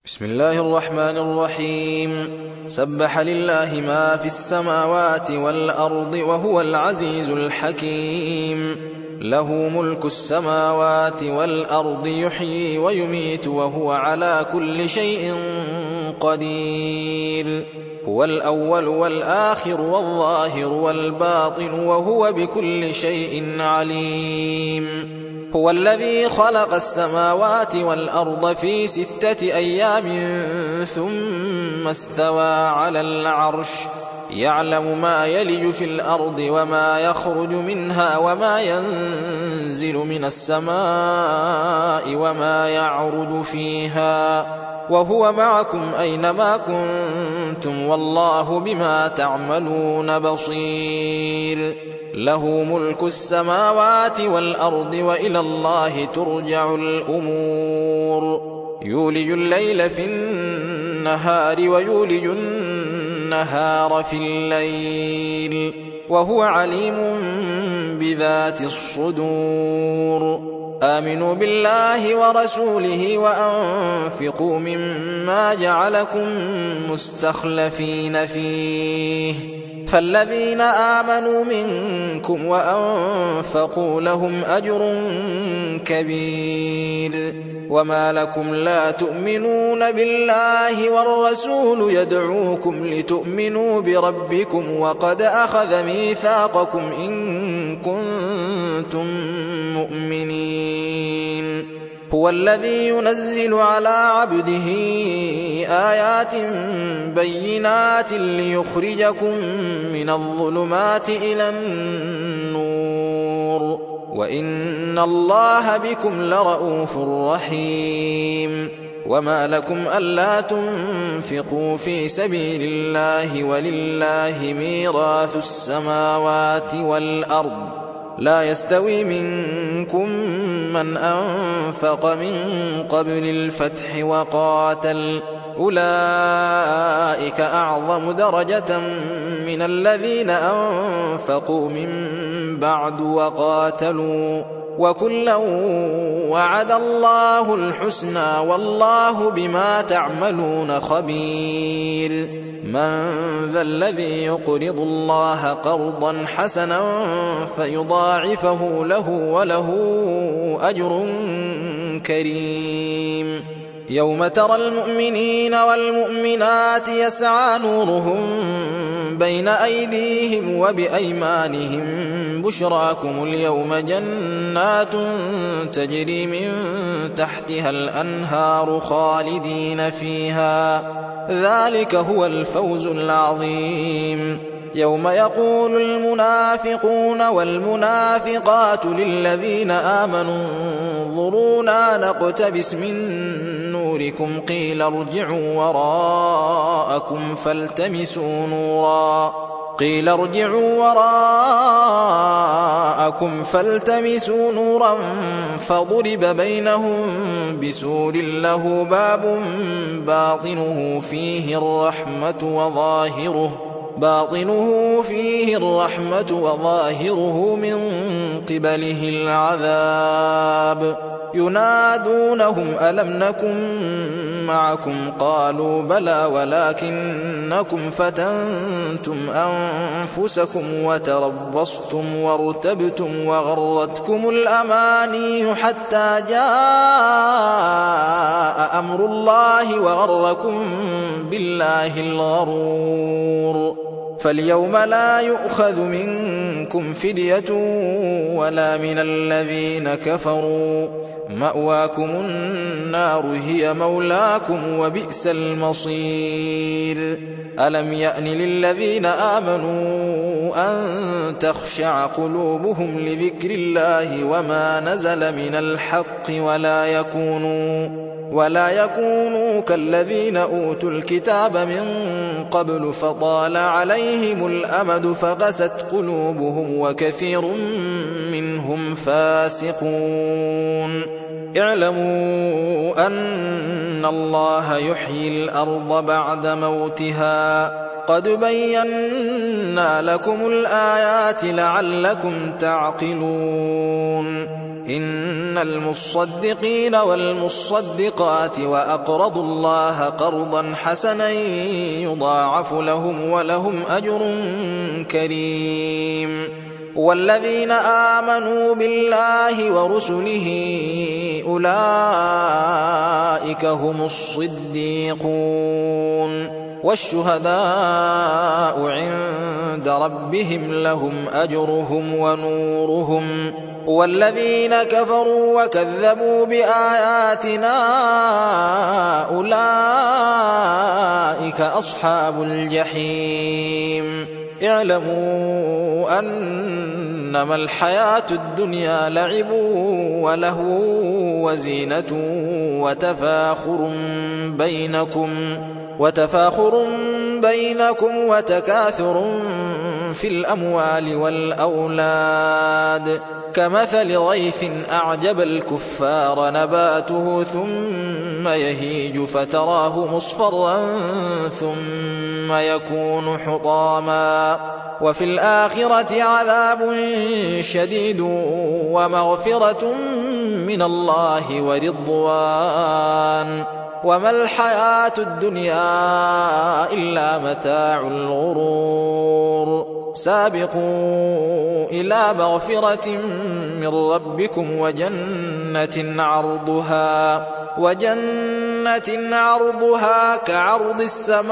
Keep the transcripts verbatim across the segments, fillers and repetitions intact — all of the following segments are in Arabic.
بسم الله الرحمن الرحيم. سبح لله ما في السماوات والأرض وهو العزيز الحكيم. له ملك السماوات والأرض يحيي ويميت وهو على كل شيء قدير. هو الأول والآخر والظاهر والباطن وهو بكل شيء عليم. هو الذي خلق السماوات والأرض في ستة أيام ثم استوى على العرش يعلم ما يلج في الأرض وما يخرج منها وما ينزل من السماء وما يعرج فيها وهو معكم أينما كنتم والله بما تعملون بصير. له ملك السماوات والأرض وإلى الله ترجع الأمور. يولج الليل في النهار ويولج النهار في الليل وهو عليم بذات الصدور. آمنوا بالله ورسوله وأنفقوا مما جعلكم مستخلفين فيه فالذين آمنوا منكم وأنفقوا لهم أجر كبير. وما لكم لا تؤمنون بالله والرسول يدعوكم لتؤمنوا بربكم وقد أخذ ميثاقكم إن كنتم مؤمنين. هو الذي ينزل على عبده آيات بينات ليخرجكم من الظلمات إلى النور وإن الله بكم لرءوف رحيم. وما لكم ألا تنفقوا في سبيل الله ولله ميراث السماوات والأرض لا يستوي منكم من أنفق من قبل الفتح وقاتل أولئك أعظم درجة من الذين أنفقوا من بعد وقاتلوا وكلا وعد الله الحسنى والله بما تعملون خبير. من ذا الذي يقرض الله قرضا حسنا فيضاعفه له وله أجر كريم. يوم ترى المؤمنين والمؤمنات يسعى نورهم بين أيديهم وبأيمانهم بشراكم اليوم جنات تجري من تحتها الأنهار خالدين فيها ذلك هو الفوز العظيم. يوم يقول المنافقون والمنافقات للذين آمنوا انظرونا نقتبس من نوركم قيل ارجعوا وراءكم فالتمسوا نورا قيل ارجعوا وراءكم فالتمسوا نورا فضرب بينهم بسور له باب باطنه فيه الرحمة وظاهره باطنه فيه الرحمة وظاهره من قبله العذاب. ينادونهم ألم نكن معكم قالوا بلى ولكنكم فتنتم أنفسكم وتربصتم وارتبتم وغرتكم الأماني حتى جاء أمر الله وغركم بالله الغرور. فاليوم لا يؤخذ منكم فدية ولا من الذين كفروا مأواكم النار هي مولاكم وبئس المصير. ألم يأن للذين آمنوا أن تخشع قلوبهم لذكر الله وما نزل من الحق ولا يكونوا ولا يكونوا كالذين أوتوا الكتاب من قبل فطال عليهم الأمد فقست قلوبهم وكثير منهم فاسقون. اعلموا أن الله يحيي الأرض بعد موتها قد بينا لكم الآيات لعلكم تعقلون. إن المصدقين والمصدقات وأقرضوا الله قرضا حسنا يضاعف لهم ولهم أجر كريم. والذين آمنوا بالله ورسله أولئك هم الصديقون والشهداء عند ربهم لهم أجرهم ونورهم. والذين كفروا وكذبوا بآياتنا أولئك أصحاب الجحيم. اعلموا أنما الحياة الدنيا لعب ولهو وزينة وتفاخر بينكم وتفاخر بينكم وتكاثر في الأموال والأولاد كمثل غيث أعجب الكفار نباته ثم يهيج فتراه مصفرا ثم يكون حطاما وفي الآخرة عذاب شديد ومغفرة من الله ورضوان وما الحياة الدنيا إلا متاع الغرور. سابقوا إلى مغفرة من ربكم وجنة عرضها وجنة عرضها كعرض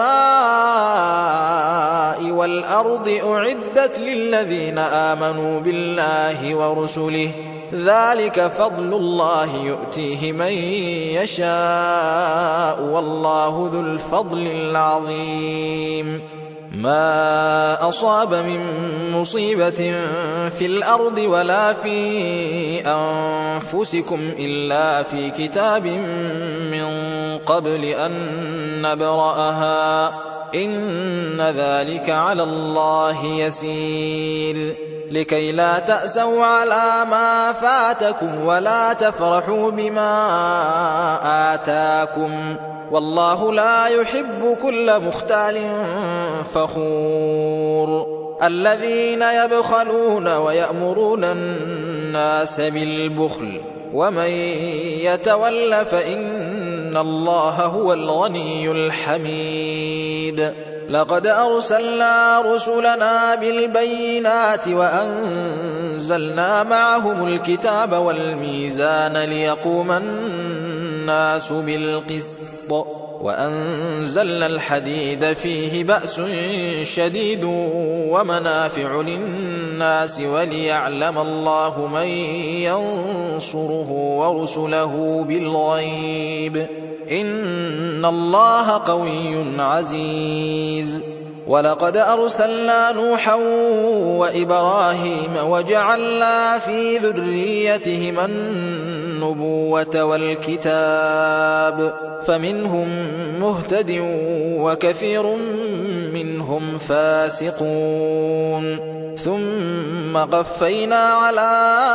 السماء والأرض أعدت للذين آمنوا بالله ورسله ذلك فضل الله يؤتيه من يشاء والله ذو الفضل العظيم. ما أصاب من مصيبة في الأرض ولا في أنفسكم إلا في كتاب من قبل أن نبرأها إن ذلك على الله يسير. لكي لا تأسوا على ما فاتكم ولا تفرحوا بما آتاكم والله لا يحب كل مختال فخور. الذين يبخلون ويأمرون الناس بالبخل ومن يتول فإن الله هو الغني الحميد. لقد أرسلنا رسلنا بالبينات وأنزلنا معهم الكتاب والميزان ليقوم الناس بالقسط وأنزلنا الحديد فيه بأس شديد ومنافع للناس وليعلم الله من ينصره ورسله بالغيب إن الله قوي عزيز. ولقد أرسلنا نوحا وإبراهيم وجعلنا في ذريتهما النبوة والكتاب فمنهم مهتد وكثير منهم فاسقون. ثم قفينا على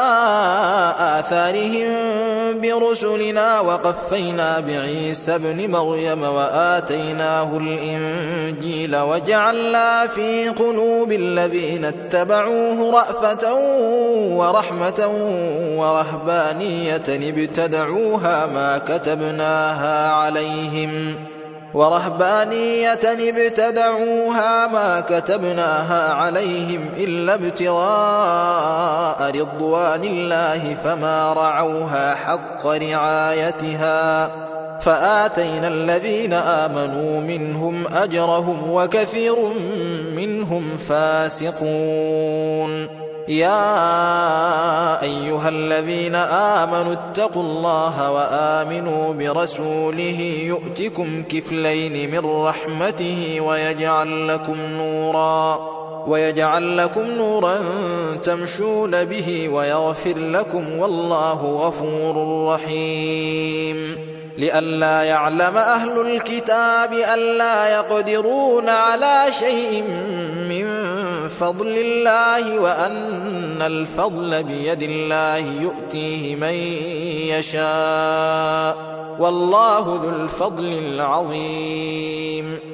آثارهم برسلنا وقفينا بعيسى ابن مريم وآتيناه الإنجيل وجعلنا في قلوب الذين اتبعوه رأفة ورحمة ورهبانية ابتدعوها ما كتبناها عليهم ورهبانية ابتدعوها ما كتبناها عليهم إلا ابتغاء رضوان الله فما رعوها حق رعايتها فآتينا الذين آمنوا منهم أجرهم وكثير منهم فاسقون. يا أيها الذين آمنوا اتقوا الله وآمنوا برسوله يؤتكم كفلين من رحمته ويجعل لكم نورا ويجعل لكم نورا تمشون به ويغفر لكم والله غفور رحيم. لئلا يعلم أهل الكتاب ألا يقدرون على شيء من فضل الله وأن الفضل بيد الله يؤتيه من يشاء والله ذو الفضل العظيم.